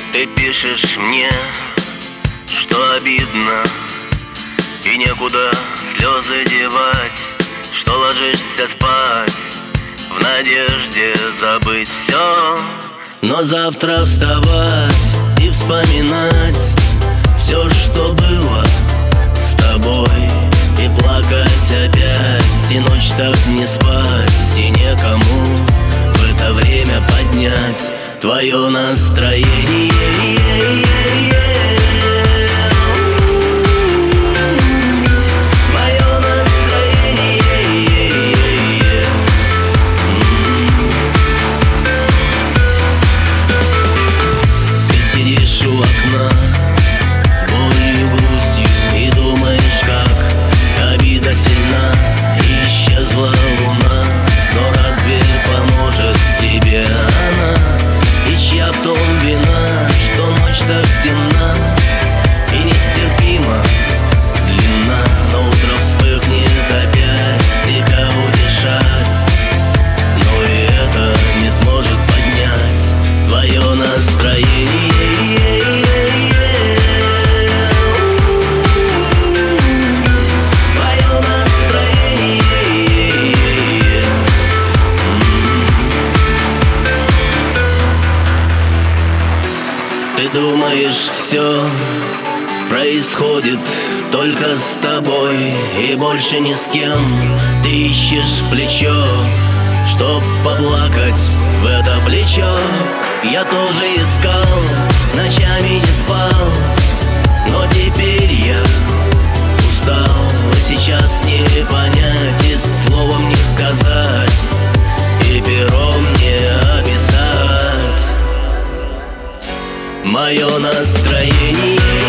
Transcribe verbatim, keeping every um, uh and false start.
Ты пишешь мне, что обидно, и некуда слезы девать, что ложишься спать в надежде забыть все. Но завтра вставать и вспоминать все, что было с тобой, и плакать опять, и ночь так не спать, и некому в это время поднять твое настроение. У окна с болью, грустью и думаешь, как обида сильна. Исчезла луна, но разве поможет тебе она? И чья в том вина, что ночь так темна и нестерпимо длинна? Но утро вспыхнет опять тебя утешать, но и это не сможет поднять твое настроение. Ты думаешь, все происходит только с тобой и больше ни с кем. Ты ищешь плечо, чтоб поплакать в это плечо. Я тоже искал, ночами не спал, но теперь я устал. И сейчас не понять, и словом не сказать, и пером не описать мое настроение.